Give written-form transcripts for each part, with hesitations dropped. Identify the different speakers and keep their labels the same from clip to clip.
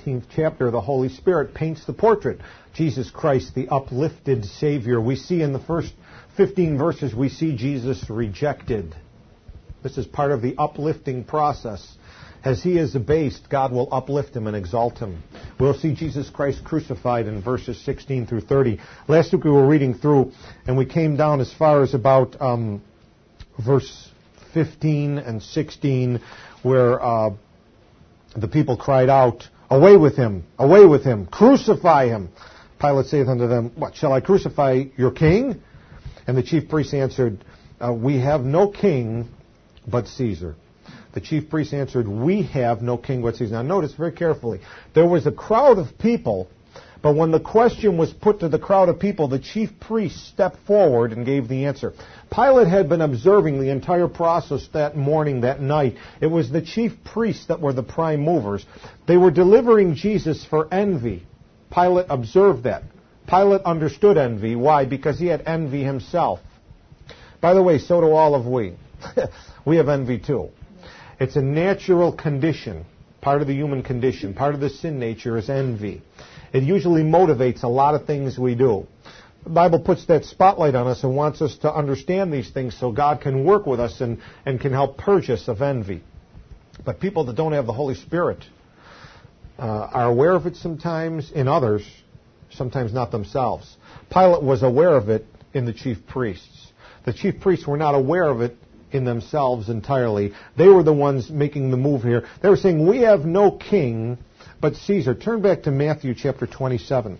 Speaker 1: 15th chapter, the Holy Spirit paints the portrait. Jesus Christ, the uplifted Savior. We see in the first 15 verses, we see Jesus rejected. This is part of the uplifting process. As he is abased, God will uplift him and exalt him. We'll see Jesus Christ crucified in verses 16 through 30. Last week we were reading through, and we came down as far as about verse 15 and 16, where the people cried out, away with him, crucify him. Pilate saith unto them, what, shall I crucify your king? And the chief priests answered, we have no king but Caesar. The chief priests answered, we have no king but Caesar. Now notice very carefully, there was a crowd of people, but when the question was put to the crowd of people, the chief priests stepped forward and gave the answer. Pilate had been observing the entire process that morning, that night. It was the chief priests that were the prime movers. They were delivering Jesus for envy. Pilate observed that. Pilate understood envy. Why? Because he had envy himself. By the way, so do all of we. We have envy too. It's a natural condition, part of the human condition. Part of the sin nature is envy. It usually motivates a lot of things we do. The Bible puts that spotlight on us and wants us to understand these things so God can work with us and can help purge us of envy. But people that don't have the Holy Spirit are aware of it sometimes in others, sometimes not themselves. Pilate was aware of it in the chief priests. The chief priests were not aware of it in themselves entirely. They were the ones making the move here. They were saying, we have no king but Caesar. Turn back to Matthew chapter 27.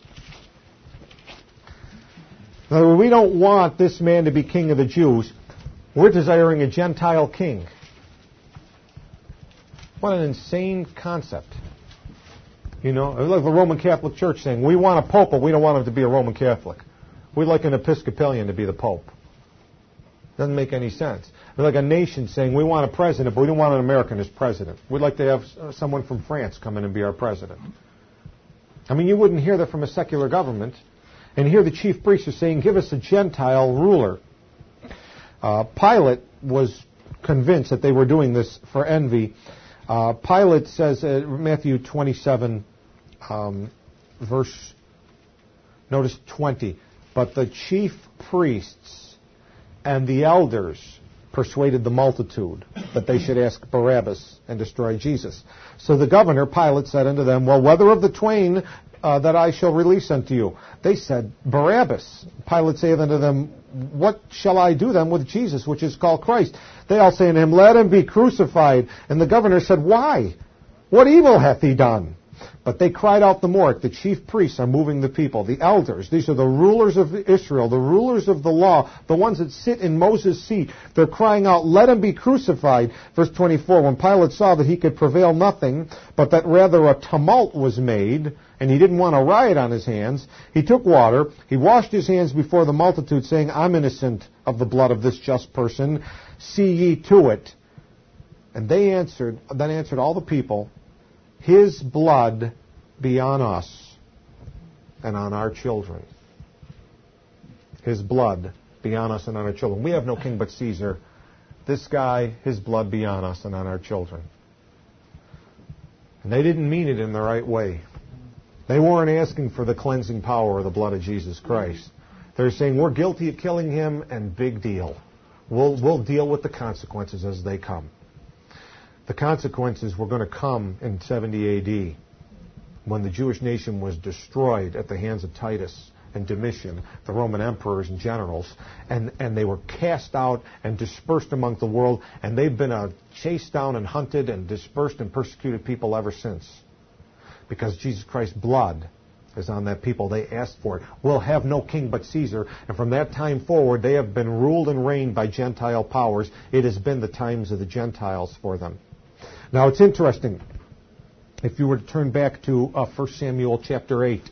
Speaker 1: Now, we don't want this man to be king of the Jews. We're desiring a Gentile king. What an insane concept. You know, like the Roman Catholic Church saying, we want a pope, but we don't want him to be a Roman Catholic. We'd like an Episcopalian to be the pope. Doesn't make any sense. We're like a nation saying, we want a president, but we don't want an American as president. We'd like to have someone from France come in and be our president. I mean, you wouldn't hear that from a secular government. And here the chief priests are saying, give us a Gentile ruler. Pilate was convinced that they were doing this for envy. Pilate says, Matthew 27, verse, notice 20, but the chief priests and the elders persuaded the multitude that they should ask Barabbas and destroy Jesus. So the governor, Pilate, said unto them, well, whether of the twain that I shall release unto you? They said, Barabbas. Pilate saith unto them, what shall I do then with Jesus, which is called Christ? They all say unto him, let him be crucified. And the governor said, why? What evil hath he done? But they cried out the more. The chief priests are moving the people. The elders, these are the rulers of Israel, the rulers of the law, the ones that sit in Moses' seat. They're crying out, let him be crucified. Verse 24, when Pilate saw that he could prevail nothing, but that rather a tumult was made, and he didn't want a riot on his hands, he took water, he washed his hands before the multitude, saying, I'm innocent of the blood of this just person. See ye to it. And then answered all the people, his blood be on us and on our children. His blood be on us and on our children. We have no king but Caesar. This guy, his blood be on us and on our children. And they didn't mean it in the right way. They weren't asking for the cleansing power of the blood of Jesus Christ. They're saying, we're guilty of killing him, and big deal. We'll deal with the consequences as they come. The consequences were going to come in 70 A.D. when the Jewish nation was destroyed at the hands of Titus and Domitian, the Roman emperors and generals, and they were cast out and dispersed among the world, and they've been chased down and hunted and dispersed and persecuted people ever since. Because Jesus Christ's blood is on that people. They asked for it. We'll have no king but Caesar. And from that time forward, they have been ruled and reigned by Gentile powers. It has been the times of the Gentiles for them. Now, it's interesting. If you were to turn back to 1 Samuel chapter 8.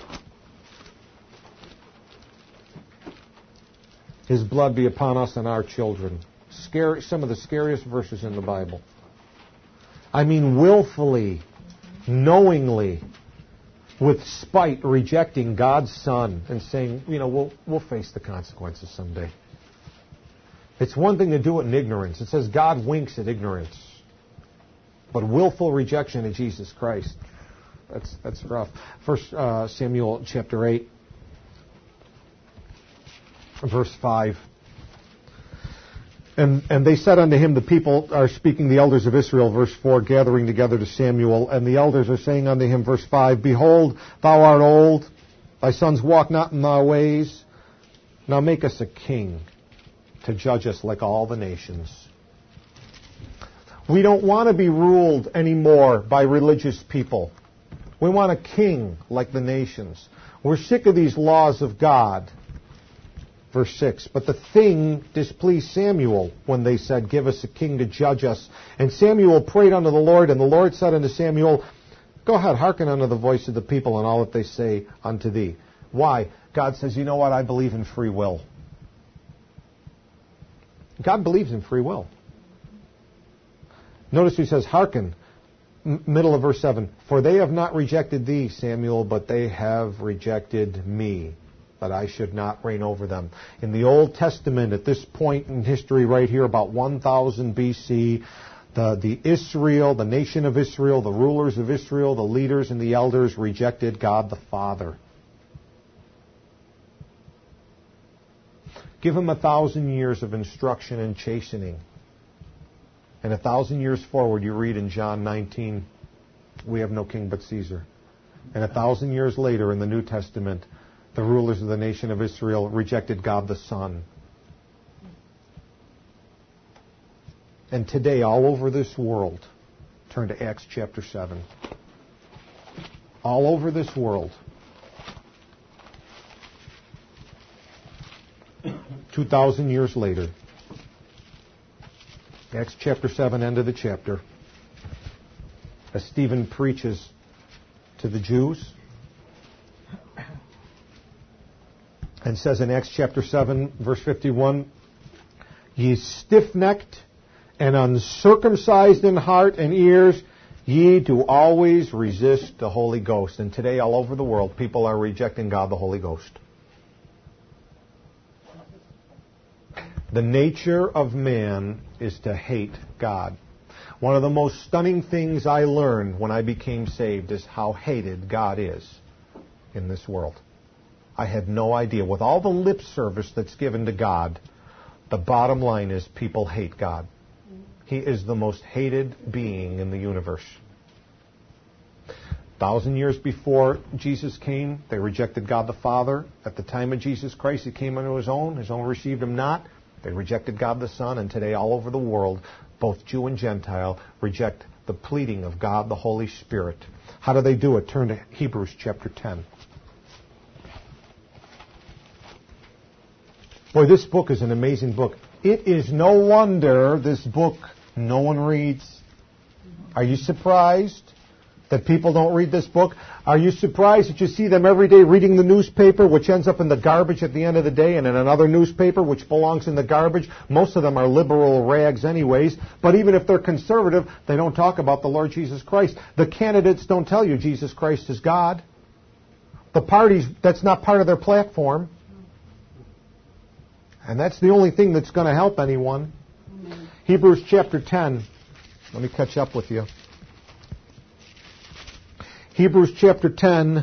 Speaker 1: His blood be upon us and our children. Some of the scariest verses in the Bible. I mean, willfully, knowingly, with spite, rejecting God's Son and saying, we'll face the consequences someday. It's one thing to do it in ignorance. It says God winks at ignorance. But willful rejection of Jesus Christ. That's rough. First Samuel chapter 8, verse 5. And they said unto him, the people are speaking, the elders of Israel, verse 4, gathering together to Samuel. And the elders are saying unto him, verse 5, Behold, thou art old, thy sons walk not in thy ways. Now make us a king to judge us like all the nations. We don't want to be ruled anymore by religious people. We want a king like the nations. We're sick of these laws of God. Verse 6, But the thing displeased Samuel when they said, Give us a king to judge us. And Samuel prayed unto the Lord, and the Lord said unto Samuel, Go ahead, hearken unto the voice of the people and all that they say unto thee. Why? God says, you know what? I believe in free will. God believes in free will. Notice he says, hearken, middle of verse 7, For they have not rejected thee, Samuel, but they have rejected me, that I should not reign over them. In the Old Testament, at this point in history right here, about 1000 BC, the nation of Israel, the rulers of Israel, the leaders and the elders rejected God the Father. Give him 1,000 years of instruction and chastening. And 1,000 years forward, you read in John 19, we have no king but Caesar. And 1,000 years later in the New Testament, the rulers of the nation of Israel rejected God the Son. And today, all over this world, turn to Acts chapter 7. All over this world, 2,000 years later, Acts chapter 7, end of the chapter, as Stephen preaches to the Jews, and says in Acts chapter 7, verse 51, Ye stiff-necked and uncircumcised in heart and ears, ye do always resist the Holy Ghost. And today, all over the world, people are rejecting God the Holy Ghost. The nature of man is to hate God. One of the most stunning things I learned when I became saved is how hated God is in this world. I had no idea. With all the lip service that's given to God, the bottom line is people hate God. He is the most hated being in the universe. 1,000 years before Jesus came, they rejected God the Father. At the time of Jesus Christ, He came unto His own received Him not. They rejected God the Son, and today all over the world, both Jew and Gentile, reject the pleading of God the Holy Spirit. How do they do it? Turn to Hebrews chapter 10. Boy, this book is an amazing book. It is no wonder this book no one reads. Are you surprised that people don't read this book? Are you surprised that you see them every day reading the newspaper, which ends up in the garbage at the end of the day, and in another newspaper, which belongs in the garbage? Most of them are liberal rags anyways, but even if they're conservative, they don't talk about the Lord Jesus Christ. The candidates don't tell you Jesus Christ is God. The parties, that's not part of their platform. And that's the only thing that's going to help anyone. Amen. Hebrews chapter 10. Let me catch up with you. Hebrews chapter 10,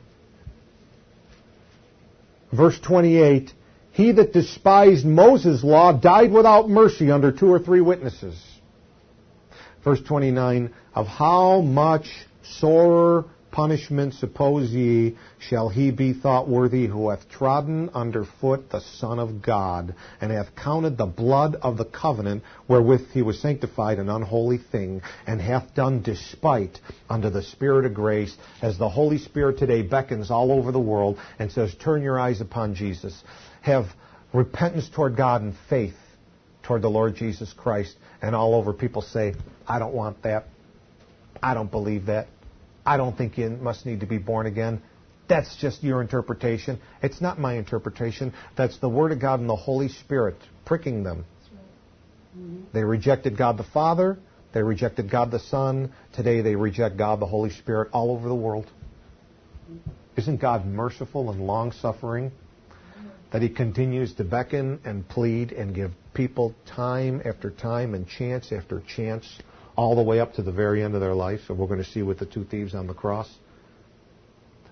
Speaker 1: verse 28. He that despised Moses' law died without mercy under 2 or 3 witnesses. Verse 29. Of how much sorer punishment, suppose ye, shall he be thought worthy who hath trodden under foot the Son of God, and hath counted the blood of the covenant wherewith he was sanctified an unholy thing, and hath done despite unto the Spirit of grace, as the Holy Spirit today beckons all over the world and says, turn your eyes upon Jesus. Have repentance toward God and faith toward the Lord Jesus Christ. And all over people say, I don't want that. I don't believe that. I don't think you must need to be born again. That's just your interpretation. It's not my interpretation. That's the Word of God and the Holy Spirit pricking them. Mm-hmm. They rejected God the Father. They rejected God the Son. Today they reject God the Holy Spirit all over the world. Isn't God merciful and long-suffering that He continues to beckon and plead and give people time after time and chance after chance all the way up to the very end of their life? So we're going to see with the 2 thieves on the cross.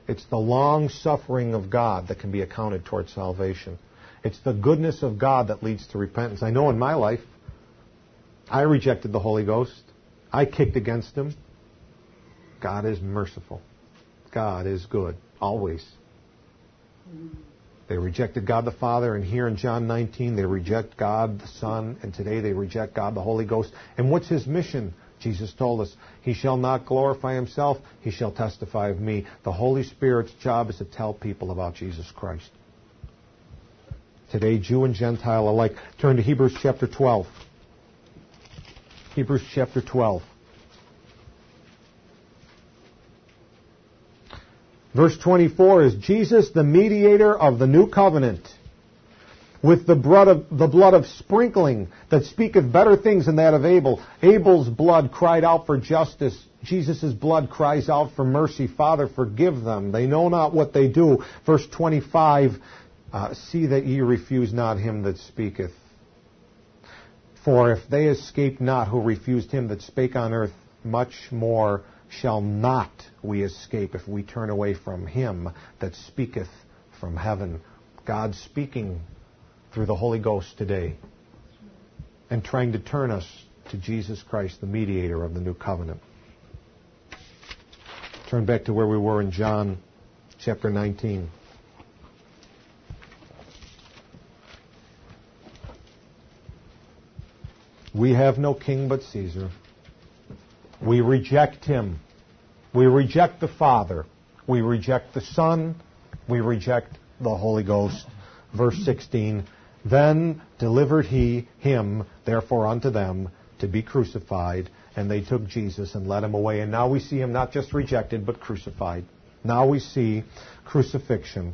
Speaker 1: It's the long suffering of God that can be accounted towards salvation. It's the goodness of God that leads to repentance. I know in my life, I rejected the Holy Ghost. I kicked against Him. God is merciful. God is good, always. They rejected God the Father, and here in John 19, they reject God the Son, and today they reject God the Holy Ghost. And what's His mission? Jesus told us, He shall not glorify Himself, He shall testify of me. The Holy Spirit's job is to tell people about Jesus Christ. Today, Jew and Gentile alike. Turn to Hebrews chapter 12. Hebrews chapter 12. Verse 24 is Jesus, the mediator of the new covenant, with the blood of sprinkling that speaketh better things than that of Abel. Abel's blood cried out for justice. Jesus' blood cries out for mercy. Father, forgive them. They know not what they do. Verse 25, see that ye refuse not him that speaketh. For if they escape not who refused him that spake on earth, much more shall not we escape if we turn away from him that speaketh from heaven. God speaking through the Holy Ghost today and trying to turn us to Jesus Christ, the mediator of the new covenant. Turn back to where we were in John chapter 19. We have no king but Caesar. We reject him. We reject the Father. We reject the Son. We reject the Holy Ghost. Verse 16, then delivered he him, therefore, unto them to be crucified. And they took Jesus and led him away. And now we see him not just rejected, but crucified. Now we see crucifixion.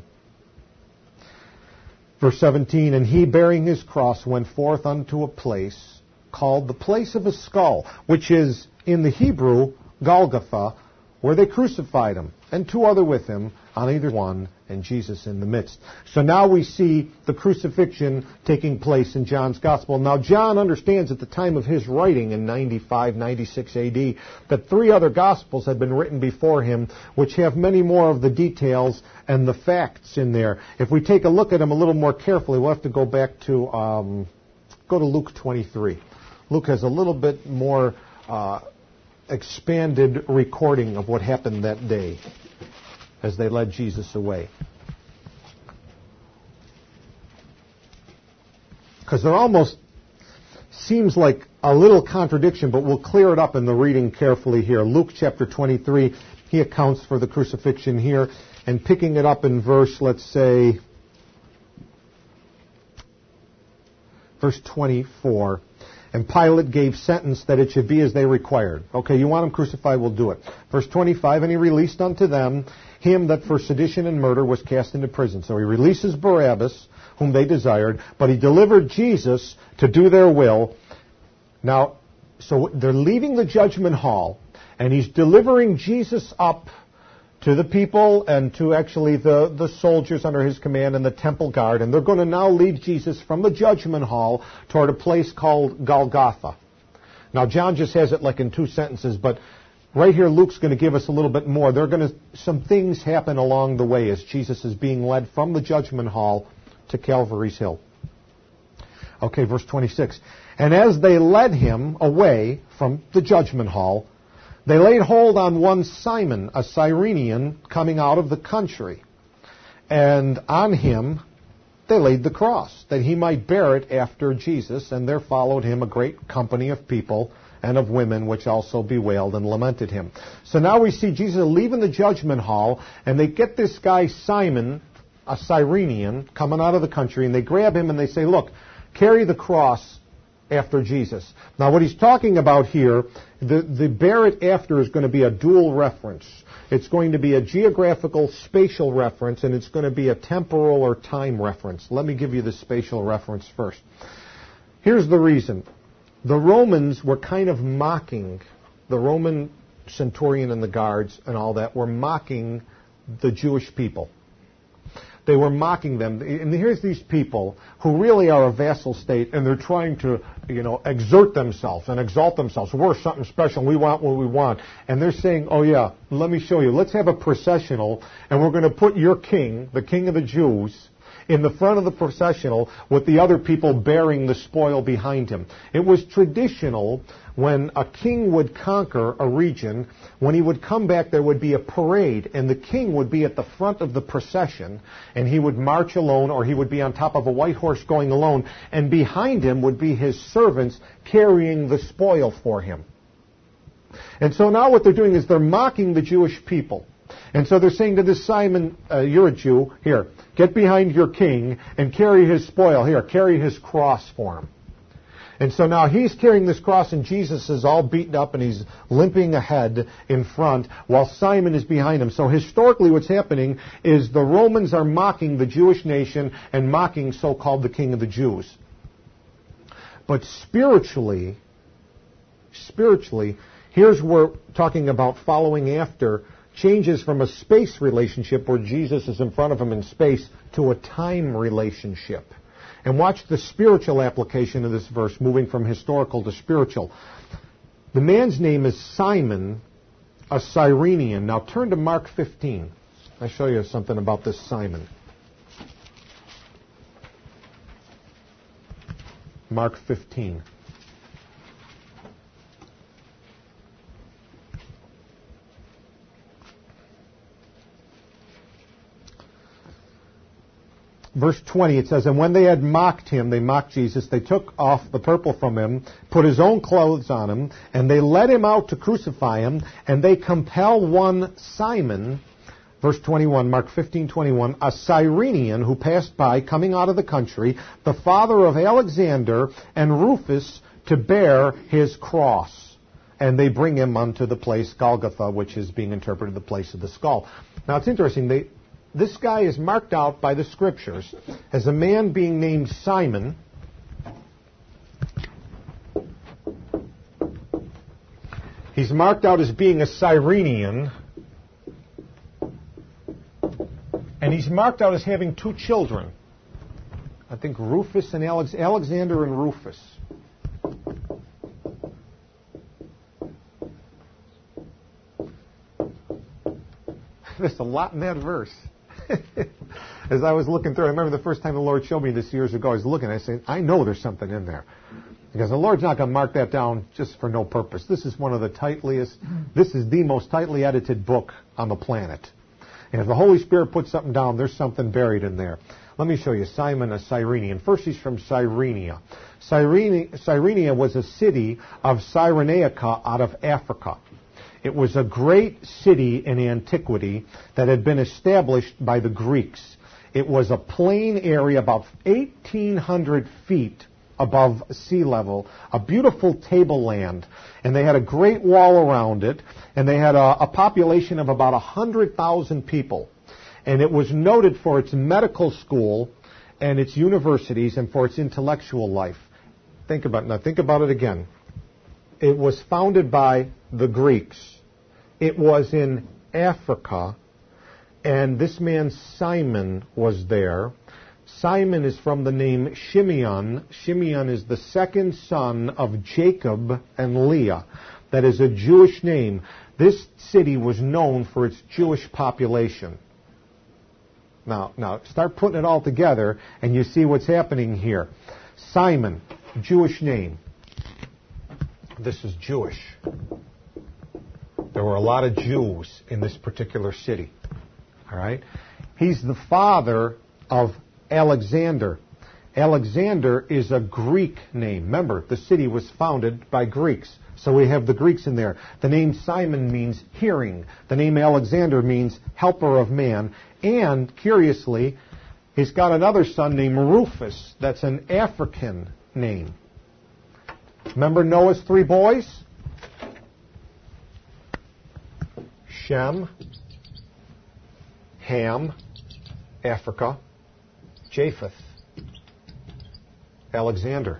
Speaker 1: Verse 17, and he, bearing his cross, went forth unto a place called the place of a skull, which is in the Hebrew Golgotha, where they crucified him, and two other with him, on either one, and Jesus in the midst. So now we see the crucifixion taking place in John's Gospel. Now John understands at the time of his writing in 95, 96 AD that three other Gospels had been written before him, which have many more of the details and the facts in there. If we take a look at them a little more carefully, we'll have to go back to go to Luke 23. Luke has a little bit more expanded recording of what happened that day as they led Jesus away. Because there almost seems like a little contradiction, but we'll clear it up in the reading carefully here. Luke chapter 23, he accounts for the crucifixion here, and picking it up in verse, let's say, verse 24. And Pilate gave sentence that it should be as they required. Okay, you want him crucified, we'll do it. Verse 25, and he released unto them him that for sedition and murder was cast into prison. So he releases Barabbas, whom they desired, but he delivered Jesus to do their will. Now, so they're leaving the judgment hall, and he's delivering Jesus up to the people and to actually the soldiers under his command and the temple guard. And they're going to now lead Jesus from the judgment hall toward a place called Golgotha. Now, John just has it like in two sentences, but right here Luke's going to give us a little bit more. Some things happen along the way as Jesus is being led from the judgment hall to Calvary's Hill. Okay, verse 26. And as they led him away from the judgment hall, they laid hold on one Simon, a Cyrenian, coming out of the country. And on him they laid the cross, that he might bear it after Jesus. And there followed him a great company of people and of women, which also bewailed and lamented him. So now we see Jesus leaving the judgment hall, and they get this guy Simon, a Cyrenian, coming out of the country, and they grab him and they say, look, carry the cross after Jesus. Now what he's talking about here, the bear it after is going to be a dual reference. It's going to be a geographical spatial reference, and it's going to be a temporal or time reference. Let me give you the spatial reference first. Here's the reason. The Romans were kind of mocking, the Roman centurion and the guards and all that were mocking the Jewish people. They were mocking them. And here's these people who really are a vassal state, and they're trying to, exert themselves and exalt themselves. We're something special. We want what we want. And they're saying, oh, yeah, let me show you. Let's have a processional, and we're going to put your king, the king of the Jews, in the front of the processional with the other people bearing the spoil behind him. It was traditional when a king would conquer a region, when he would come back, there would be a parade, and the king would be at the front of the procession, and he would march alone, or he would be on top of a white horse going alone, and behind him would be his servants carrying the spoil for him. And so now what they're doing is they're mocking the Jewish people. And so they're saying to this Simon, you're a Jew, here, get behind your king and carry his spoil. Here, carry his cross for him. And so now he's carrying this cross, and Jesus is all beaten up, and he's limping ahead in front while Simon is behind him. So historically what's happening is the Romans are mocking the Jewish nation and mocking so-called the King of the Jews. But spiritually, here's where we're talking about following after changes from a space relationship where Jesus is in front of him in space to a time relationship. And watch the spiritual application of this verse, moving from historical to spiritual. The man's name is Simon, a Cyrenian. Now turn to Mark 15. I'll show you something about this Simon. Mark 15. Verse 20, it says, and when they had mocked him, they mocked Jesus, they took off the purple from him, put his own clothes on him, and they led him out to crucify him, and they compel one Simon, verse 21, Mark 15:21, a Cyrenian who passed by, coming out of the country, the father of Alexander and Rufus, to bear his cross. And they bring him unto the place Golgotha, which is being interpreted the place of the skull. Now it's interesting, this guy is marked out by the Scriptures as a man being named Simon. He's marked out as being a Cyrenian. And he's marked out as having two children. I think Rufus and Alexander and Rufus. There's a lot in that verse. As I was looking through, I remember the first time the Lord showed me this years ago, I was looking, I said, I know there's something in there. Because the Lord's not going to mark that down just for no purpose. This is this is the most tightly edited book on the planet. And if the Holy Spirit puts something down, there's something buried in there. Let me show you Simon, a Cyrenian. First, he's from Cyrenia. Cyrenia was a city of Cyrenaica out of Africa. It was a great city in antiquity that had been established by the Greeks. It was a plain area about 1,800 feet above sea level, a beautiful tableland, and they had a great wall around it, and they had a population of about 100,000 people. And it was noted for its medical school and its universities and for its intellectual life. Think about it again. It was founded by the Greeks. It was in Africa, and this man Simon was there. Simon is from the name Shimeon. Shimeon is the second son of Jacob and Leah. That is a Jewish name. This city was known for its Jewish population. Now, start putting it all together, and you see what's happening here. Simon, Jewish name. This is Jewish. There were a lot of Jews in this particular city. All right? He's the father of Alexander. Alexander is a Greek name. Remember, the city was founded by Greeks. So we have the Greeks in there. The name Simon means hearing. The name Alexander means helper of man. And, curiously, he's got another son named Rufus. That's an African name. Remember Noah's three boys? Shem, Ham, Africa, Japheth, Alexander.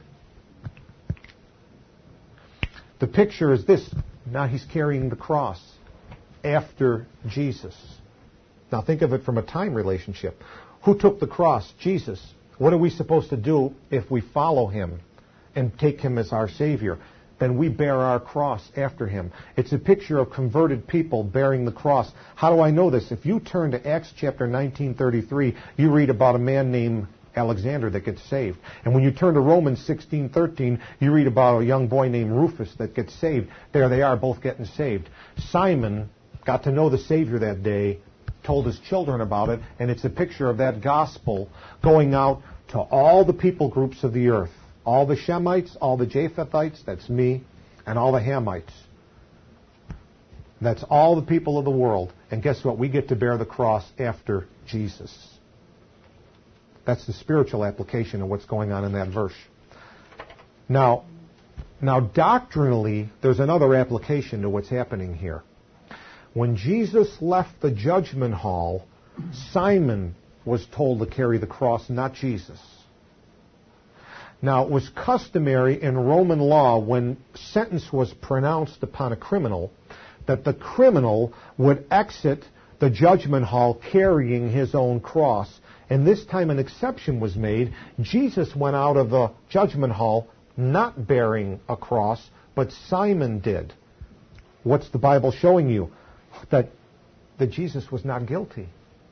Speaker 1: The picture is this. Now he's carrying the cross after Jesus. Now think of it from a time relationship. Who took the cross? Jesus. What are we supposed to do if we follow him and take him as our Savior? Then we bear our cross after him. It's a picture of converted people bearing the cross. How do I know this? If you turn to Acts chapter 19:33, you read about a man named Alexander that gets saved. And when you turn to Romans 16:13, you read about a young boy named Rufus that gets saved. There they are, both getting saved. Simon got to know the Savior that day, told his children about it, and it's a picture of that gospel going out to all the people groups of the earth. All the Shemites, all the Japhethites, that's me, and all the Hamites. That's all the people of the world. And guess what? We get to bear the cross after Jesus. That's the spiritual application of what's going on in that verse. Now doctrinally, there's another application to what's happening here. When Jesus left the judgment hall, Simon was told to carry the cross, not Jesus. Now, it was customary in Roman law when sentence was pronounced upon a criminal that the criminal would exit the judgment hall carrying his own cross. And this time an exception was made. Jesus went out of the judgment hall not bearing a cross, but Simon did. What's the Bible showing you? That Jesus was not guilty.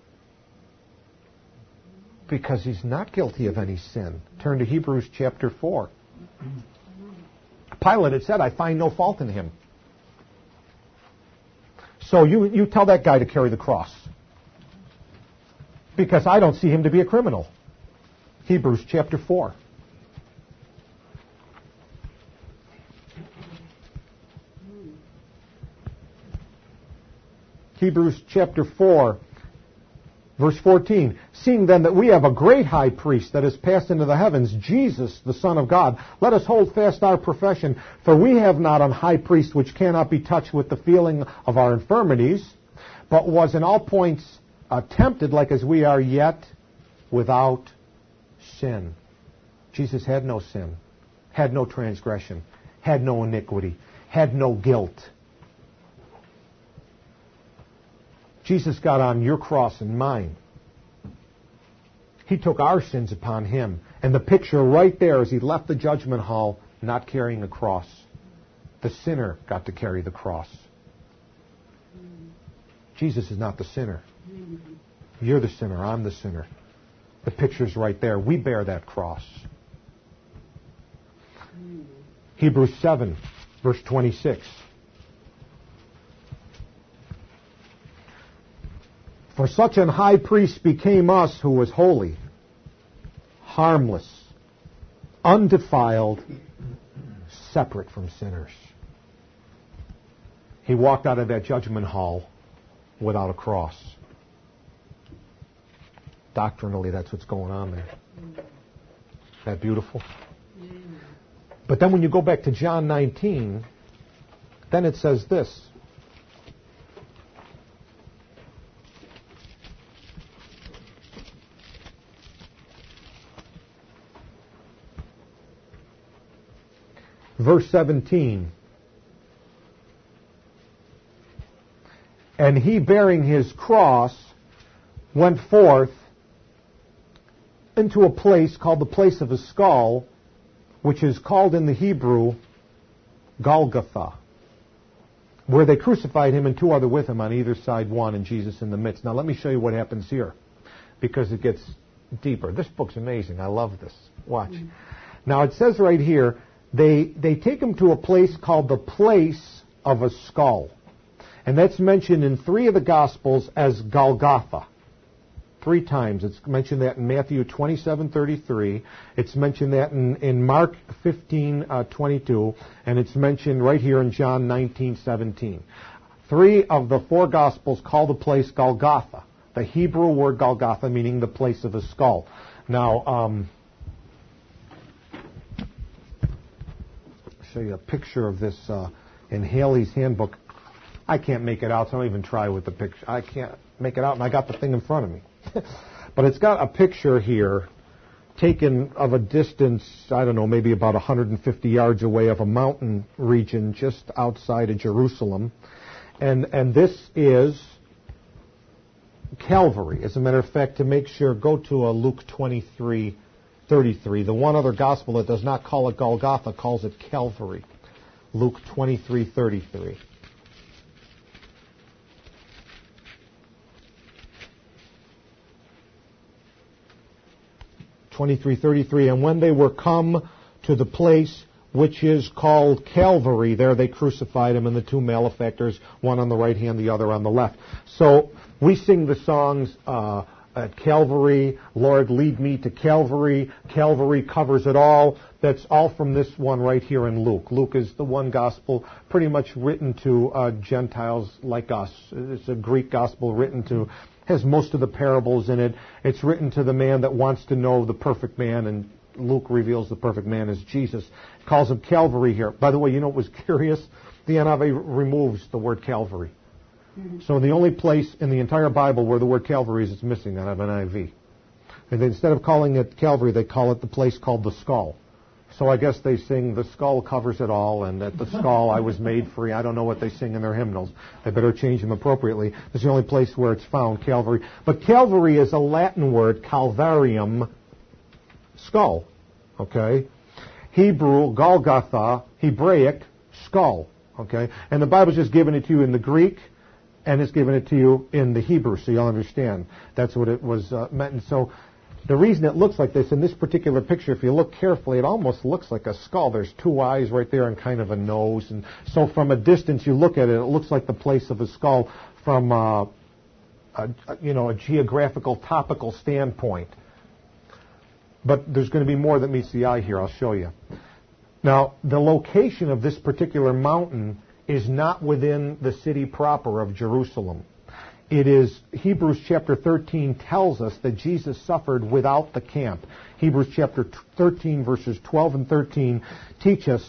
Speaker 1: Because he's not guilty of any sin. Turn to Hebrews chapter 4. Pilate had said, I find no fault in him. So you tell that guy to carry the cross. Because I don't see him to be a criminal. Hebrews chapter 4. Hebrews chapter 4. Verse 14, seeing then that we have a great high priest that has passed into the heavens, Jesus, the Son of God, let us hold fast our profession, for we have not an high priest which cannot be touched with the feeling of our infirmities, but was in all points tempted like as we are, yet without sin. Jesus had no sin, had no transgression, had no iniquity, had no guilt. Jesus got on your cross and mine. He took our sins upon him. And the picture right there is he left the judgment hall not carrying a cross. The sinner got to carry the cross. Jesus is not the sinner. You're the sinner. I'm the sinner. The picture's right there. We bear that cross. Hebrews 7, verse 26. For such an high priest became us who was holy, harmless, undefiled, separate from sinners. He walked out of that judgment hall without a cross. Doctrinally, that's what's going on there. Isn't that beautiful? But then when you go back to John 19, then it says this. Verse 17, and he bearing his cross went forth into a place called the place of his skull, which is called in the Hebrew Golgotha, where they crucified him and two other with him on either side, one and Jesus in the midst. Now let me show you what happens here, because it gets deeper. This book's amazing. I love this. Watch. Now it says right here, They take him to a place called the place of a skull. And that's mentioned in 3 of the Gospels as Golgotha. 3 times. It's mentioned that in Matthew 27:33. It's mentioned that in Mark 15:22. And it's mentioned right here in John 19:17. 3 of the 4 Gospels call the place Golgotha. The Hebrew word Golgotha meaning the place of a skull. Now, show you a picture of this in Haley's handbook. I can't make it out, so don't even try with the picture. I can't make it out, and I got the thing in front of me. But it's got a picture here taken of a distance, I don't know, maybe about 150 yards away of a mountain region just outside of Jerusalem. And this is Calvary. As a matter of fact, to make sure, go to Luke 23:33. The one other gospel that does not call it Golgotha calls it Calvary. Luke 23:33. 23:33. And when they were come to the place which is called Calvary, there they crucified him and the two malefactors, one on the right hand, the other on the left. So we sing the songs at Calvary, Lord, lead me to Calvary. Calvary covers it all. That's all from this one right here in Luke. Luke is the one gospel pretty much written to Gentiles like us. It's a Greek gospel written to, has most of the parables in it. It's written to the man that wants to know the perfect man, and Luke reveals the perfect man as Jesus. Calls him Calvary here. By the way, you know what was curious? The NIV removes the word Calvary. So the only place in the entire Bible where the word Calvary is, it's missing out of NIV. And instead of calling it Calvary, they call it the place called the skull. So I guess they sing, the skull covers it all, and at the skull I was made free. I don't know what they sing in their hymnals. They better change them appropriately. It's the only place where it's found, Calvary. But Calvary is a Latin word, Calvarium, skull. Okay? Hebrew, Golgotha, Hebraic, skull. Okay? And the Bible's just giving it to you in the Greek, and it's given it to you in the Hebrew, so you'll understand. That's what it was meant. And so the reason it looks like this, in this particular picture, if you look carefully, it almost looks like a skull. There's two eyes right there and kind of a nose. And so from a distance, you look at it, it looks like the place of a skull from a geographical, topical standpoint. But there's going to be more that meets the eye here. I'll show you. Now, the location of this particular mountain is not within the city proper of Jerusalem. It is, Hebrews chapter 13 tells us that Jesus suffered without the camp. Hebrews chapter 13 verses 12 and 13 teach us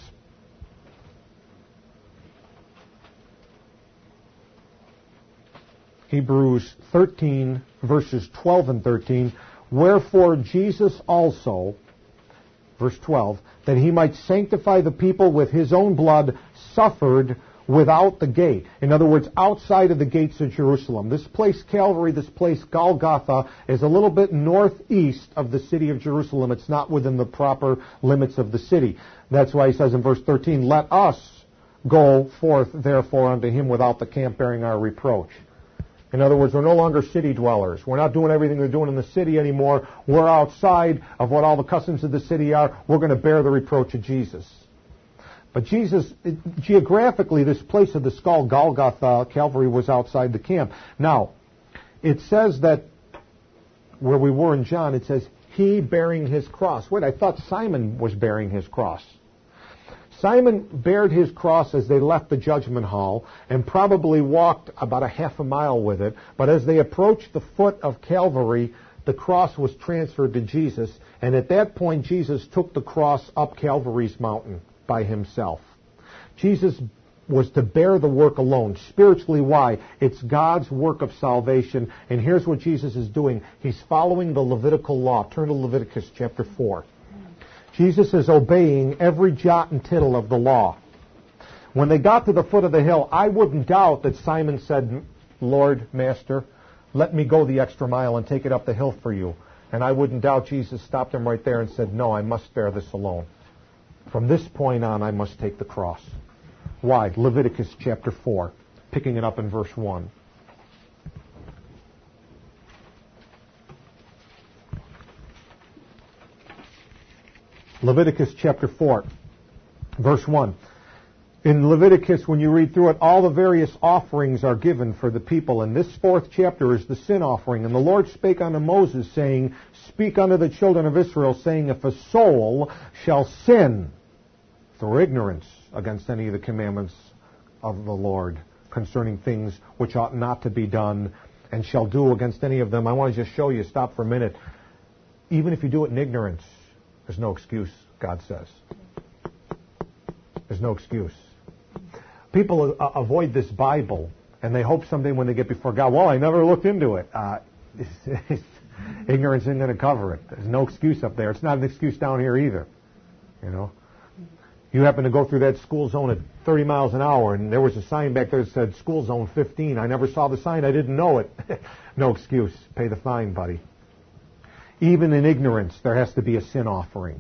Speaker 1: Hebrews 13 verses 12 and 13, wherefore Jesus also, verse 12, that he might sanctify the people with his own blood, suffered without the gate. In other words, outside of the gates of Jerusalem. This place, Calvary, this place, Golgotha, is a little bit northeast of the city of Jerusalem. It's not within the proper limits of the city. That's why he says in verse 13, let us go forth, therefore, unto him without the camp, bearing our reproach. In other words, we're no longer city dwellers. We're not doing everything they're doing in the city anymore. We're outside of what all the customs of the city are. We're going to bear the reproach of Jesus. But Jesus, geographically, this place of the skull, Golgotha, Calvary, was outside the camp. Now, it says that, where we were in John, it says, he bearing his cross. Wait, I thought Simon was bearing his cross. Simon bared his cross as they left the judgment hall and probably walked about a half a mile with it. But as they approached the foot of Calvary, the cross was transferred to Jesus. And at that point, Jesus took the cross up Calvary's mountain by himself. Jesus was to bear the work alone. Spiritually, why? It's God's work of salvation. And here's what Jesus is doing. He's following the Levitical law. Turn to Leviticus chapter 4. Jesus is obeying every jot and tittle of the law. When they got to the foot of the hill, I wouldn't doubt that Simon said, Lord, Master, let me go the extra mile and take it up the hill for you. And I wouldn't doubt Jesus stopped him right there and said, no, I must bear this alone. From this point on, I must take the cross. Why? Leviticus chapter 4, picking it up in verse 1. Leviticus chapter 4, verse 1. In Leviticus, when you read through it, all the various offerings are given for the people. And this fourth chapter is the sin offering. And the Lord spake unto Moses, saying, speak unto the children of Israel, saying, if a soul shall sin through ignorance against any of the commandments of the Lord concerning things which ought not to be done, and shall do against any of them. I want to just show you, stop for a minute. Even if you do it in ignorance, there's no excuse, God says. There's no excuse. People avoid this Bible, and they hope someday when they get before God, well, I never looked into it. Ignorance isn't going to cover it. There's no excuse up there. It's not an excuse down here either. You know. You happen to go through that school zone at 30 miles an hour, and there was a sign back there that said school zone 15. I never saw the sign. I didn't know it. No excuse. Pay the fine, buddy. Even in ignorance, there has to be a sin offering.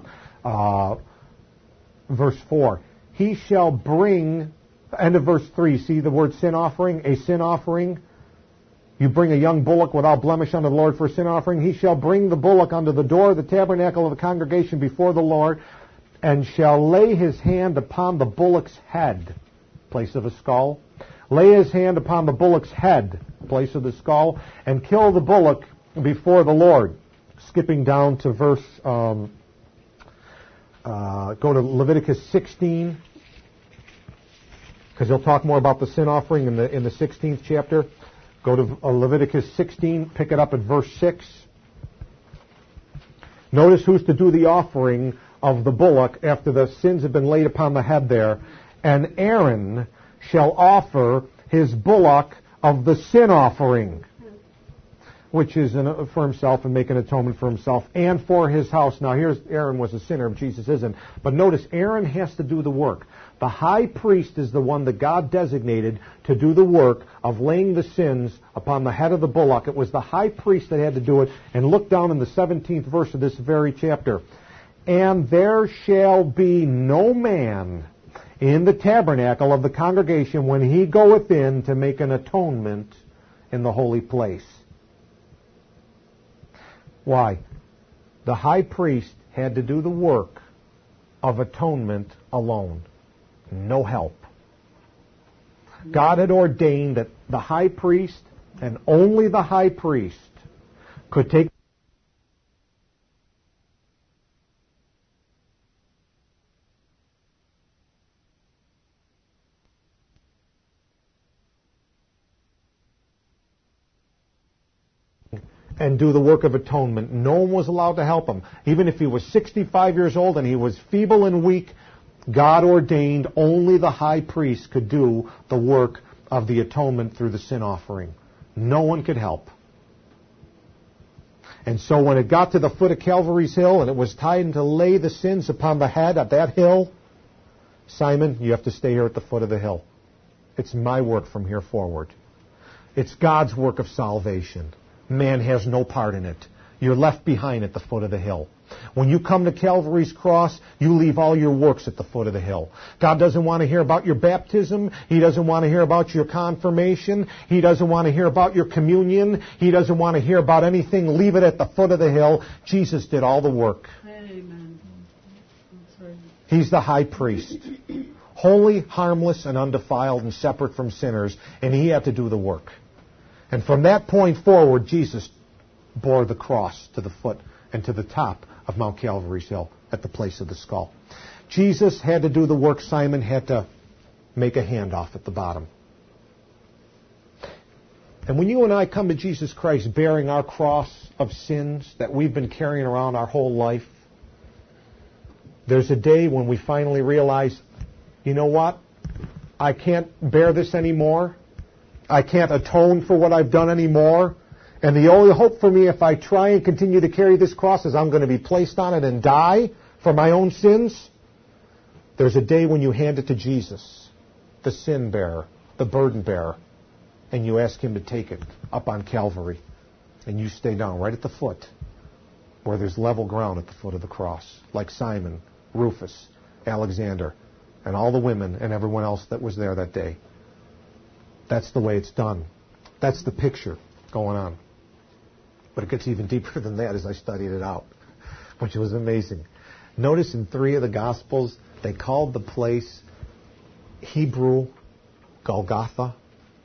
Speaker 1: Verse 4. He shall bring, end of verse 3, see the word sin offering? A sin offering. You bring a young bullock without blemish unto the Lord for a sin offering. He shall bring the bullock unto the door of the tabernacle of the congregation before the Lord, and shall lay his hand upon the bullock's head, place of a skull. Lay his hand upon the bullock's head, place of the skull, and kill the bullock before the Lord. Skipping down to verse, go to Leviticus 16, because he'll talk more about the sin offering in the 16th chapter. Go to Leviticus 16, pick it up at verse 6. Notice who's to do the offering of the bullock after the sins have been laid upon the head there. And Aaron shall offer his bullock of the sin offering, which is for himself and make an atonement for himself and for his house. Now here's Aaron was a sinner, Jesus isn't. But notice Aaron has to do the work. The high priest is the one that God designated to do the work of laying the sins upon the head of the bullock. It was the high priest that had to do it. And look down in the 17th verse of this very chapter. And there shall be no man in the tabernacle of the congregation when he goeth in to make an atonement in the holy place. Why? The high priest had to do the work of atonement alone. No help. God had ordained that the high priest, and only the high priest, could take and do the work of atonement. No one was allowed to help him. Even if he was 65 years old and he was feeble and weak, God ordained only the high priest could do the work of the atonement through the sin offering. No one could help. And so when it got to the foot of Calvary's hill and it was time to lay the sins upon the head at that hill, Simon, you have to stay here at the foot of the hill. It's my work from here forward. It's God's work of salvation. Man has no part in it. You're left behind at the foot of the hill. When you come to Calvary's cross, you leave all your works at the foot of the hill. God doesn't want to hear about your baptism. He doesn't want to hear about your confirmation. He doesn't want to hear about your communion. He doesn't want to hear about anything. Leave it at the foot of the hill. Jesus did all the work.
Speaker 2: Amen.
Speaker 1: He's the high priest. Holy, harmless, and undefiled and separate from sinners. And he had to do the work. And from that point forward, Jesus bore the cross to the foot and to the top of Mount Calvary's hill at the place of the skull. Jesus had to do the work. Simon had to make a handoff at the bottom. And when you and I come to Jesus Christ bearing our cross of sins that we've been carrying around our whole life, there's a day when we finally realize, you know what? I can't bear this anymore. I can't atone for what I've done anymore. And the only hope for me if I try and continue to carry this cross is I'm going to be placed on it and die for my own sins. There's a day when you hand it to Jesus, the sin bearer, the burden bearer, and you ask him to take it up on Calvary. And you stay down right at the foot where there's level ground at the foot of the cross, like Simon, Rufus, Alexander, and all the women and everyone else that was there that day. That's the way it's done. That's the picture going on. But it gets even deeper than that as I studied it out, which was amazing. Notice in 3 of the Gospels, they called the place Hebrew Golgotha.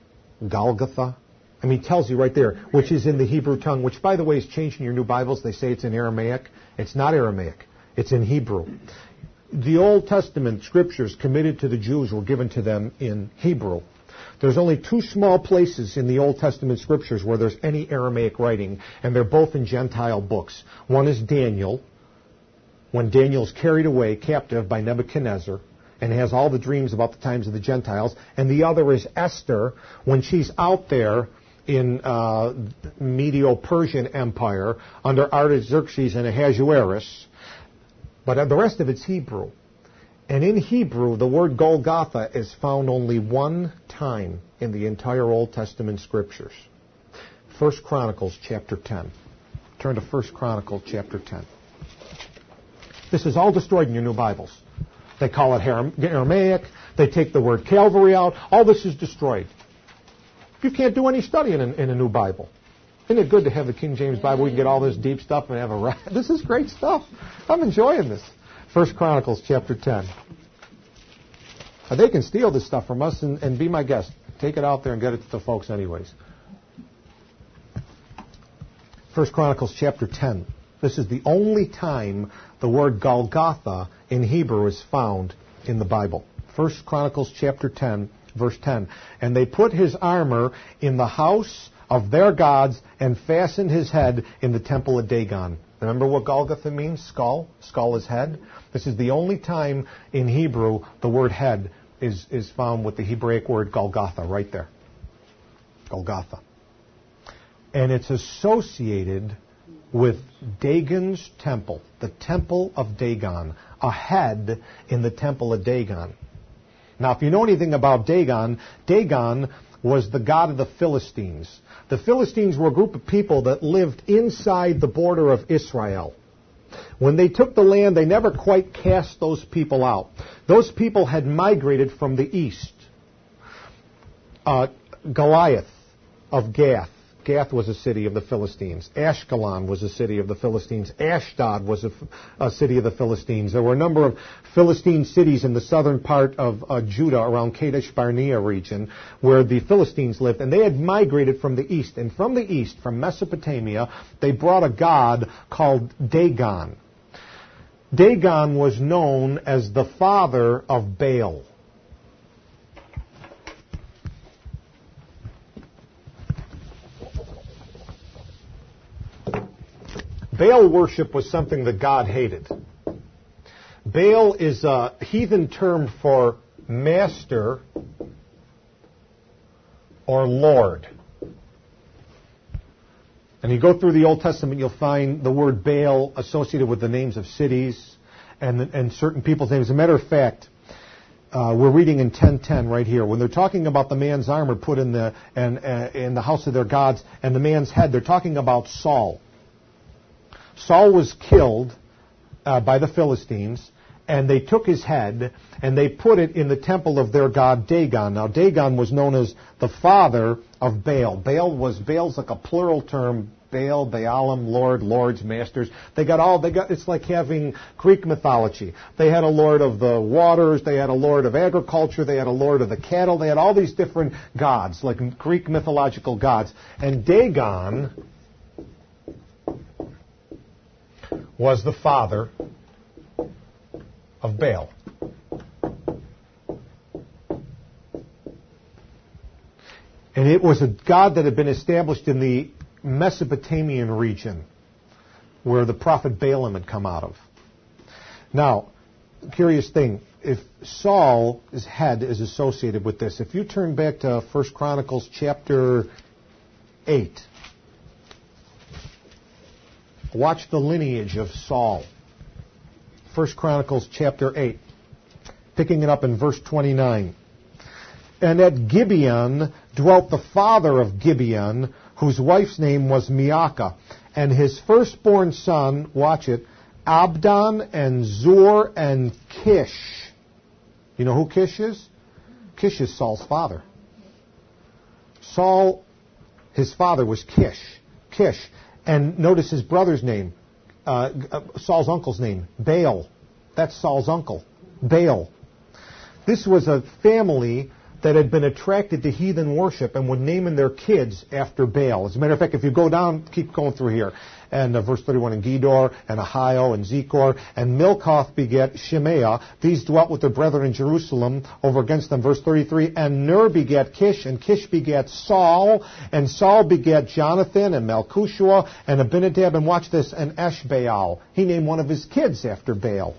Speaker 1: I mean, it tells you right there, which is in the Hebrew tongue, which, by the way, is changed in your new Bibles. They say it's in Aramaic. It's not Aramaic. It's in Hebrew. The Old Testament scriptures committed to the Jews were given to them in Hebrew. There's only 2 small places in the Old Testament scriptures where there's any Aramaic writing, and they're both in Gentile books. One is Daniel, when Daniel's carried away captive by Nebuchadnezzar and has all the dreams about the times of the Gentiles. And the other is Esther, when she's out there in Medo-Persian Empire under Artaxerxes and Ahasuerus. But the rest of it's Hebrew. And in Hebrew, the word Golgotha is found only one time in the entire Old Testament Scriptures. 1 Chronicles chapter 10. Turn to 1 Chronicles chapter 10. This is all destroyed in your new Bibles. They call it Aramaic. They take the word Calvary out. All this is destroyed. You can't do any studying in a new Bible. Isn't it good to have the King James Bible? We can get all this deep stuff and have a... This is great stuff. I'm enjoying this. 1 Chronicles chapter 10. Now, they can steal this stuff from us and be my guest. Take it out there and get it to the folks anyways. 1 Chronicles chapter 10. This is the only time the word Golgotha in Hebrew is found in the Bible. 1 Chronicles chapter 10, verse 10. And they put his armor in the house of their gods and fastened his head in the temple of Dagon. Remember what Golgotha means? Skull. Skull is head. This is the only time in Hebrew the word head is found with the Hebraic word Golgotha, right there. Golgotha. And it's associated with Dagon's temple, the temple of Dagon, a head in the temple of Dagon. Now, if you know anything about Dagon, Dagon was the god of the Philistines. The Philistines were a group of people that lived inside the border of Israel. When they took the land, they never quite cast those people out. Those people had migrated from the east. Goliath of Gath. Gath was a city of the Philistines. Ashkelon was a city of the Philistines. Ashdod was a city of the Philistines. There were a number of Philistine cities in the southern part of Judah around Kadesh Barnea region where the Philistines lived. And they had migrated from the east. And from the east, from Mesopotamia, they brought a god called Dagon. Dagon was known as the father of Baal. Baal worship was something that God hated. Baal is a heathen term for master or lord. And you go through the Old Testament, you'll find the word Baal associated with the names of cities and certain people's names. As a matter of fact, we're reading in 10:10 right here. When they're talking about the man's armor put in the house of their gods and the man's head, they're talking about Saul. Saul was killed by the Philistines, and they took his head and they put it in the temple of their god Dagon. Now, Dagon was known as the father of Baal. Baal's like a plural term. Baal, Baalim, Lord, Lords, Masters. It's like having Greek mythology. They had a lord of the waters, they had a lord of agriculture, they had a lord of the cattle, they had all these different gods, like Greek mythological gods. And Dagon was the father of Baal. And it was a god that had been established in the Mesopotamian region where the prophet Balaam had come out of. Now, curious thing, if Saul's head is associated with this, if you turn back to 1 Chronicles chapter 8, watch the lineage of Saul. 1 Chronicles chapter 8, picking it up in verse 29. And at Gibeon dwelt the father of Gibeon, whose wife's name was Maacah, and his firstborn son, watch it, Abdon and Zur and Kish. You know who Kish is? Kish is Saul's father. Saul, his father was Kish. And notice his brother's name, Saul's uncle's name, Baal. That's Saul's uncle, Baal. This was a family that had been attracted to heathen worship and would name their kids after Baal. As a matter of fact, if you go down, keep going through here, and verse 31, and Gedor, and Ahio, and Zechor, and Milcoth begat Shemaiah. These dwelt with their brethren in Jerusalem over against them. Verse 33, and Ner begat Kish, and Kish begat Saul, and Saul begat Jonathan, and Malchishua, and Abinadab, and watch this, and Eshbaal. He named one of his kids after Baal.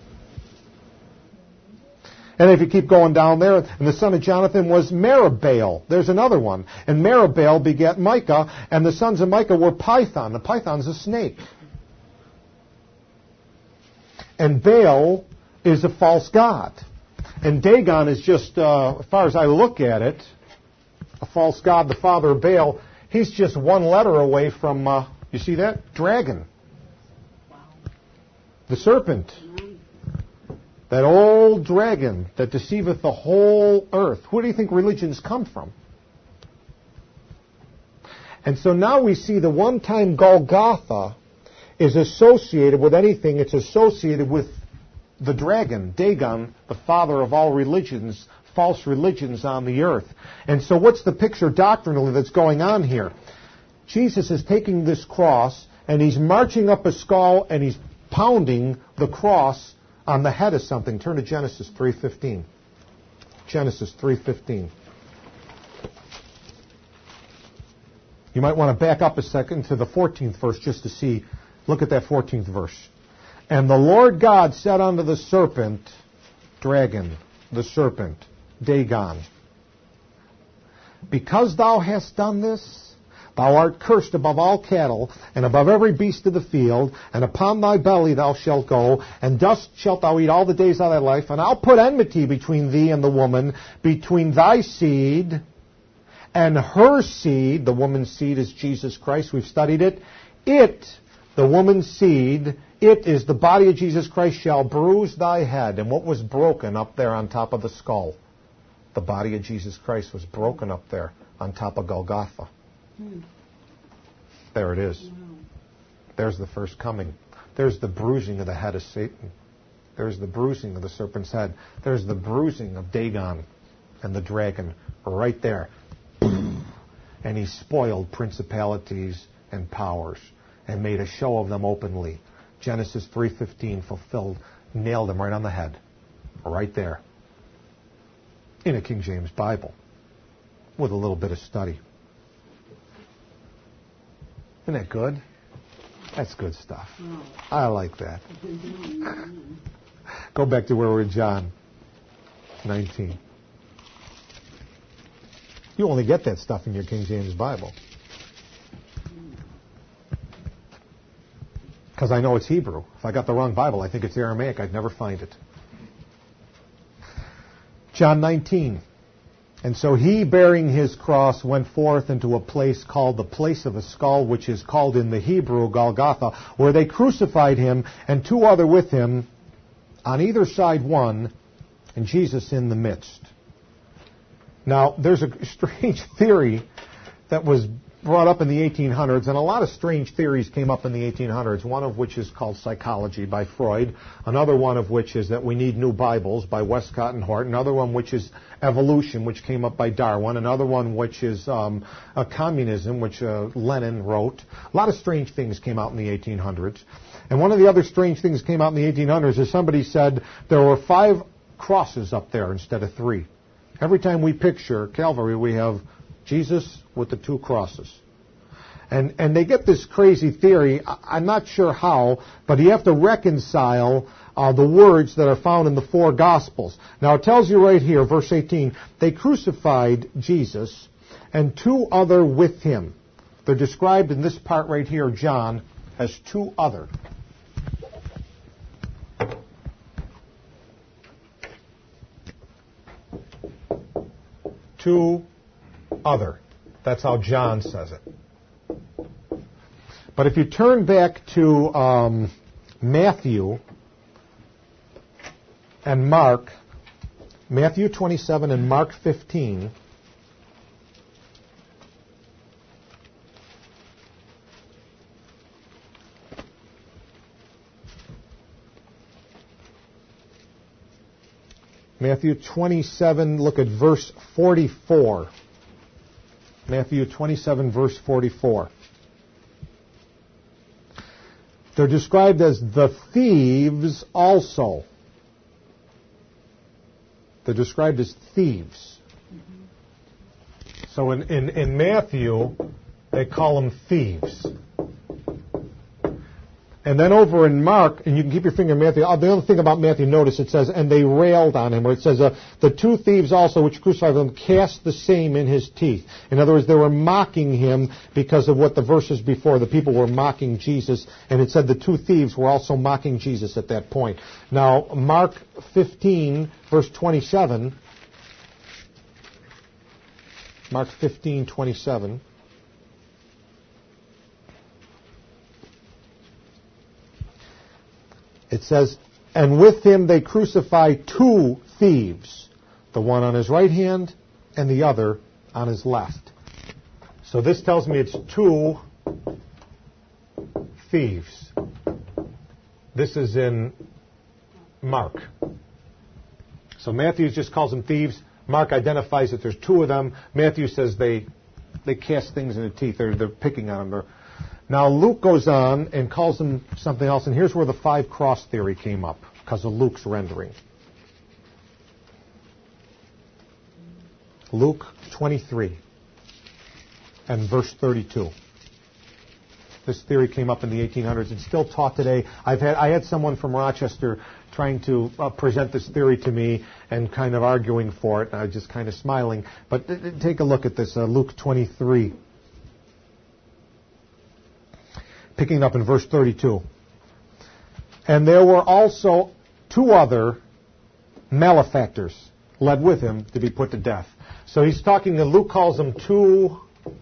Speaker 1: And if you keep going down there, and the son of Jonathan was Meribbaal. There's another one. And Meribbaal begat Micah, and the sons of Micah were Python. The python's a snake. And Baal is a false god. And Dagon is just, as far as I look at it, a false god, the father of Baal. He's just one letter away from, you see that? Dragon. The serpent. That old dragon that deceiveth the whole earth. Who do you think religions come from? And so now we see the one-time Golgotha is associated with anything. It's associated with the dragon, Dagon, the father of all religions, false religions on the earth. And so what's the picture doctrinally that's going on here? Jesus is taking this cross and he's marching up a skull and he's pounding the cross on the head of something. Turn to Genesis 3:15. Genesis 3:15. You might want to back up a second to the 14th verse just to see. Look at that 14th verse. And the Lord God said unto the serpent, dragon, the serpent, Dagon, because thou hast done this, thou art cursed above all cattle, and above every beast of the field, and upon thy belly thou shalt go, and dust shalt thou eat all the days of thy life, and I'll put enmity between thee and the woman, between thy seed and her seed. The woman's seed is Jesus Christ. We've studied it. The woman's seed, it is the body of Jesus Christ, shall bruise thy head. And what was broken up there on top of the skull? The body of Jesus Christ was broken up there on top of Golgotha. There it is. There's the first coming. There's the bruising of the head of Satan. There's the bruising of the serpent's head. There's the bruising of Dagon and the dragon right there. And he spoiled principalities and powers and made a show of them openly. Genesis 3:15 fulfilled, nailed them right on the head. Right there. In a King James Bible. With a little bit of study. Isn't that good? That's good stuff. I like that. Go back to where we're in John 19. You only get that stuff in your King James Bible. Because I know it's Hebrew. If I got the wrong Bible, I think it's Aramaic. I'd never find it. John 19. And so he, bearing his cross, went forth into a place called the place of a skull, which is called in the Hebrew Golgotha, where they crucified him, and two other with him, on either side one, and Jesus in the midst. Now, there's a strange theory that was brought up in the 1800s, and a lot of strange theories came up in the 1800s, one of which is called psychology by Freud, another one of which is that we need new Bibles by Westcott and Hort, another one which is evolution, which came up by Darwin, another one which is a communism, which Lenin wrote. A lot of strange things came out in the 1800s. And one of the other strange things that came out in the 1800s is somebody said there were 5 crosses up there instead of 3. Every time we picture Calvary, we have Jesus with the 2 crosses. And they get this crazy theory. I'm not sure how, but you have to reconcile the words that are found in the 4 Gospels. Now it tells you right here, verse 18, they crucified Jesus and 2 other with him. They're described in this part right here, John, as 2 other. Two other. That's how John says it. But if you turn back to Matthew and Mark, Matthew 27 and Mark 15, Matthew 27, look at verse 44. Matthew 27, verse 44. They're described as the thieves also. They're described as thieves. So in Matthew, they call them thieves. And then over in Mark, and you can keep your finger in Matthew, the other thing about Matthew, notice it says, and they railed on him, where it says, the two thieves also which crucified him cast the same in his teeth. In other words, they were mocking him because of what the verses before, the people were mocking Jesus, and it said the two thieves were also mocking Jesus at that point. Now, Mark 15, verse 27, Mark 15:27. It says, and with him they crucified two thieves, the one on his right hand and the other on his left. So this tells me it's two thieves. This is in Mark. So Matthew just calls them thieves. Mark identifies that there's two of them. Matthew says they cast things in the teeth. They're picking on them. Now Luke goes on and calls them something else, and here's where the five-cross theory came up, because of Luke's rendering. Luke 23 and verse 32. This theory came up in the 1800s. It's still taught today. I had someone from Rochester trying to present this theory to me and kind of arguing for it. I was just kind of smiling. But take a look at this, Luke 23. Picking up in verse 32. And there were also two other malefactors led with him to be put to death. So he's talking, and Luke calls them two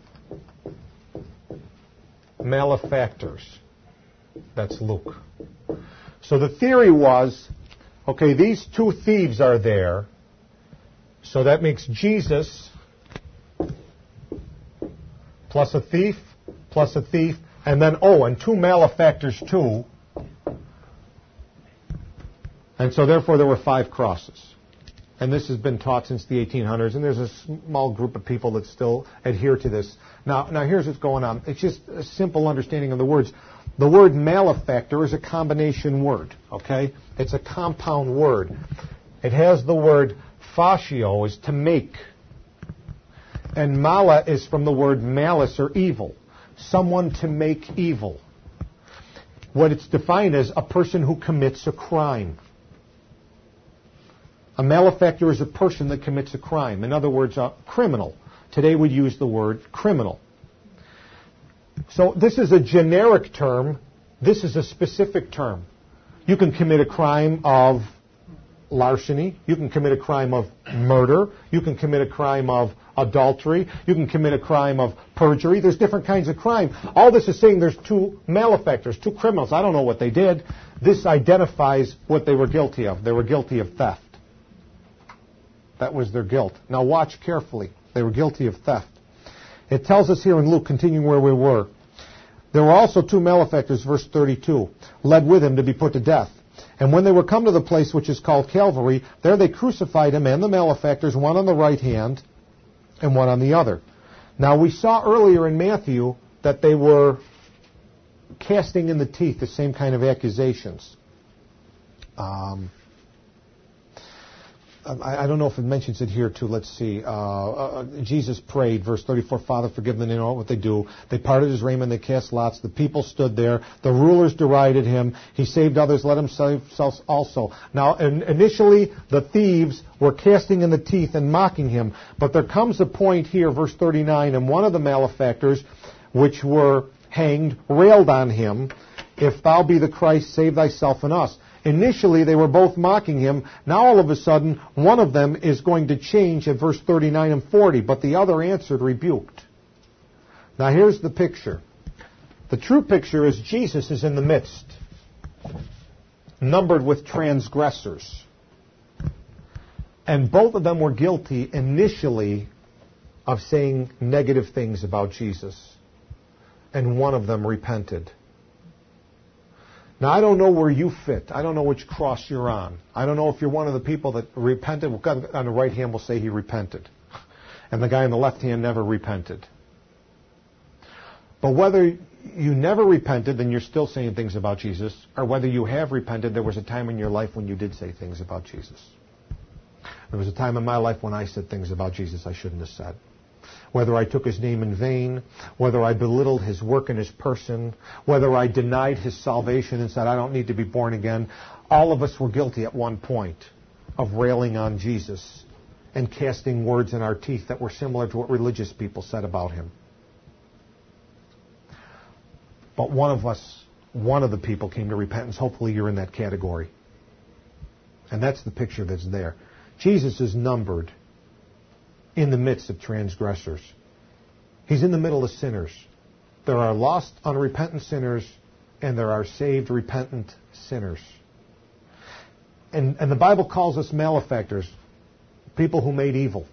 Speaker 1: malefactors. That's Luke. So the theory was, okay, these two thieves are there, so that makes Jesus plus a thief, and then, and two malefactors too. And so therefore there were five crosses. And this has been taught since the 1800s, and there's a small group of people that still adhere to this. Now here's what's going on. It's just a simple understanding of the words. The word malefactor is a combination word, okay? It's a compound word. It has the word fascio, is to make. And mala is from the word malice or evil. Someone to make evil. What it's defined as a person who commits a crime. A malefactor is a person that commits a crime. In other words, a criminal. Today we'd use the word criminal. So this is a generic term. This is a specific term. You can commit a crime of larceny. You can commit a crime of murder. You can commit a crime of adultery. You can commit a crime of perjury. There's different kinds of crime. All this is saying there's two malefactors, two criminals. I don't know what they did. This identifies what they were guilty of. They were guilty of theft. That was their guilt. Now watch carefully. They were guilty of theft. It tells us here in Luke, continuing where we were, there were also two malefactors, verse 32, led with him to be put to death. And when they were come to the place which is called Calvary, there they crucified him and the malefactors, one on the right hand and one on the other. Now we saw earlier in Matthew that they were casting in the teeth the same kind of accusations. I don't know if it mentions it here too. Let's see. Jesus prayed, verse 34, Father, forgive them, they know what they do. They parted his raiment, they cast lots. The people stood there. The rulers derided him. He saved others, let himself also. Now, initially, the thieves were casting in the teeth and mocking him. But there comes a point here, verse 39, and one of the malefactors, which were hanged, railed on him, if thou be the Christ, save thyself and us. Initially, they were both mocking him. Now, all of a sudden, one of them is going to change at verse 39 and 40, but the other answered, rebuked. Now, here's the picture. The true picture is Jesus is in the midst, numbered with transgressors. And both of them were guilty initially of saying negative things about Jesus. And one of them repented. Now, I don't know where you fit. I don't know which cross you're on. I don't know if you're one of the people that repented. The guy on the right hand will say he repented. And the guy on the left hand never repented. But whether you never repented, then you're still saying things about Jesus, or whether you have repented, there was a time in your life when you did say things about Jesus. There was a time in my life when I said things about Jesus I shouldn't have said. whether I took his name in vain, whether I belittled his work and his person, whether I denied his salvation and said, I don't need to be born again. All of us were guilty at one point of railing on Jesus and casting words in our teeth that were similar to what religious people said about him. But one of the people came to repentance. Hopefully you're in that category. And that's the picture that's there. Jesus is numbered in the midst of transgressors. He's in the middle of sinners. There are lost, unrepentant sinners, and there are saved, repentant sinners. And the Bible calls us malefactors, people who made evil.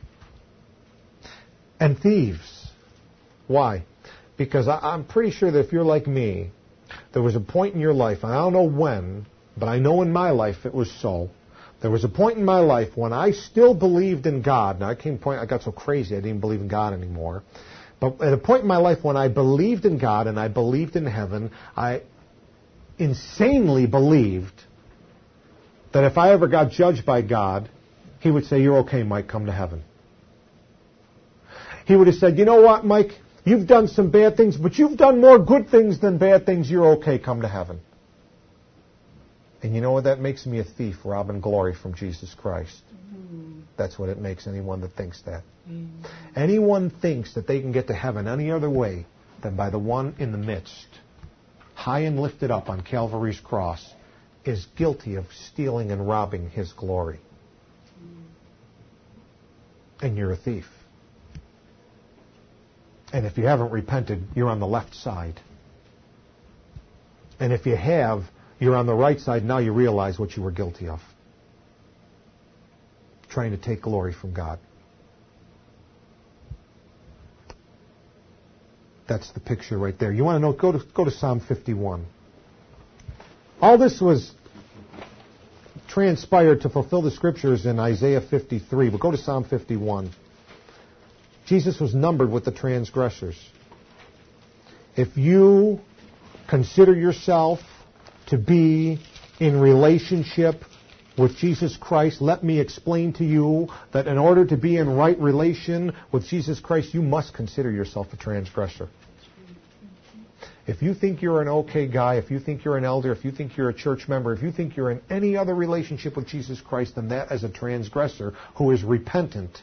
Speaker 1: And thieves. Why? Because I'm pretty sure that if you're like me, there was a point in your life, and I don't know when, but I know in my life it was so. There was a point in my life when I still believed in God. Now, I got so crazy I didn't believe in God anymore. But at a point in my life when I believed in God and I believed in heaven, I insanely believed that if I ever got judged by God, He would say, you're okay, Mike, come to heaven. He would have said, you know what, Mike? You've done some bad things, but you've done more good things than bad things. You're okay, come to heaven. And you know what? That makes me a thief, robbing glory from Jesus Christ. Mm-hmm. That's what it makes anyone that thinks that. Mm-hmm. Anyone thinks that they can get to heaven any other way than by the one in the midst, high and lifted up on Calvary's cross, is guilty of stealing and robbing His glory. Mm-hmm. And you're a thief. And if you haven't repented, you're on the left side. And if you have, you're on the right side. Now you realize what you were guilty of. Trying to take glory from God. That's the picture right there. You want to know? Go to Psalm 51. All this was transpired to fulfill the scriptures in Isaiah 53. But go to Psalm 51. Jesus was numbered with the transgressors. If you consider yourself to be in relationship with Jesus Christ, let me explain to you that in order to be in right relation with Jesus Christ, you must consider yourself a transgressor. If you think you're an okay guy, if you think you're an elder, if you think you're a church member, if you think you're in any other relationship with Jesus Christ than that as a transgressor who is repentant,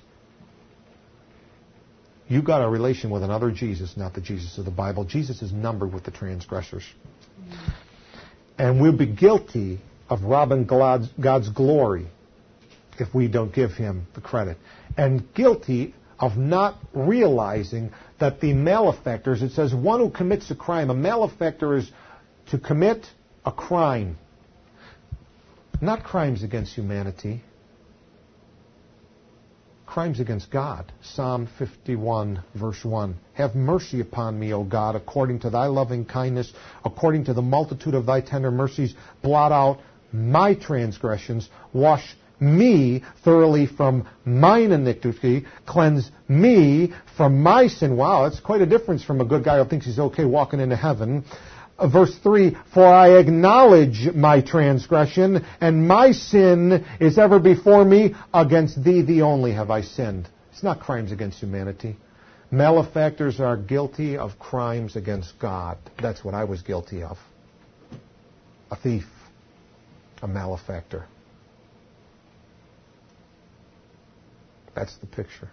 Speaker 1: you got a relation with another Jesus, not the Jesus of the Bible. Jesus is numbered with the transgressors. And we'll be guilty of robbing God's glory if we don't give Him the credit. And guilty of not realizing that the malefactors, it says one who commits a crime. A malefactor is to commit a crime. Not crimes against humanity. Crimes against God. Psalm 51, verse 1. Have mercy upon me, O God, according to thy loving kindness, according to the multitude of thy tender mercies. Blot out my transgressions. Wash me thoroughly from mine iniquity. Cleanse me from my sin. Wow, that's quite a difference from a good guy who thinks he's okay walking into heaven. Verse 3, for I acknowledge my transgression, and my sin is ever before me. Against thee, thee only have I sinned. It's not crimes against humanity. Malefactors are guilty of crimes against God. That's what I was guilty of. A thief. A malefactor. That's the picture.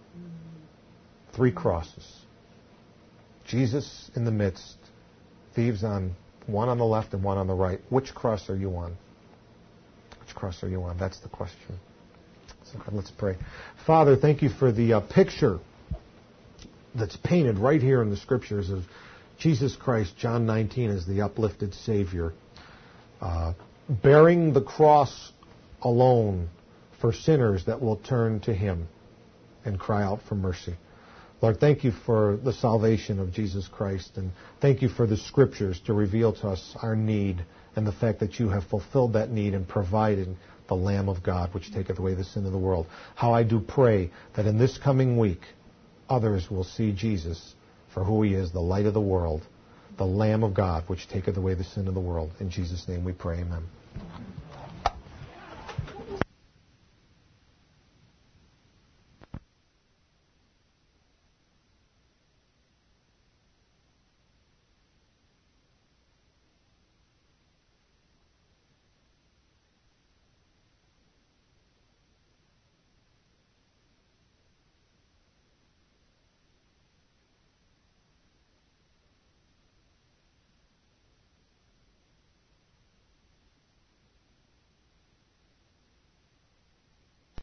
Speaker 1: 3 crosses. Jesus in the midst. Thieves on one on the left and one on the right. Which cross are you on? Which cross are you on? That's the question. So let's pray. Father, thank you for the picture that's painted right here in the Scriptures of Jesus Christ, John 19, as the uplifted Savior, bearing the cross alone for sinners that will turn to Him and cry out for mercy. Lord, thank you for the salvation of Jesus Christ, and thank you for the Scriptures to reveal to us our need and the fact that you have fulfilled that need and provided the Lamb of God, which taketh away the sin of the world. How I do pray that in this coming week, others will see Jesus for who He is, the light of the world, the Lamb of God, which taketh away the sin of the world. In Jesus' name we pray, amen.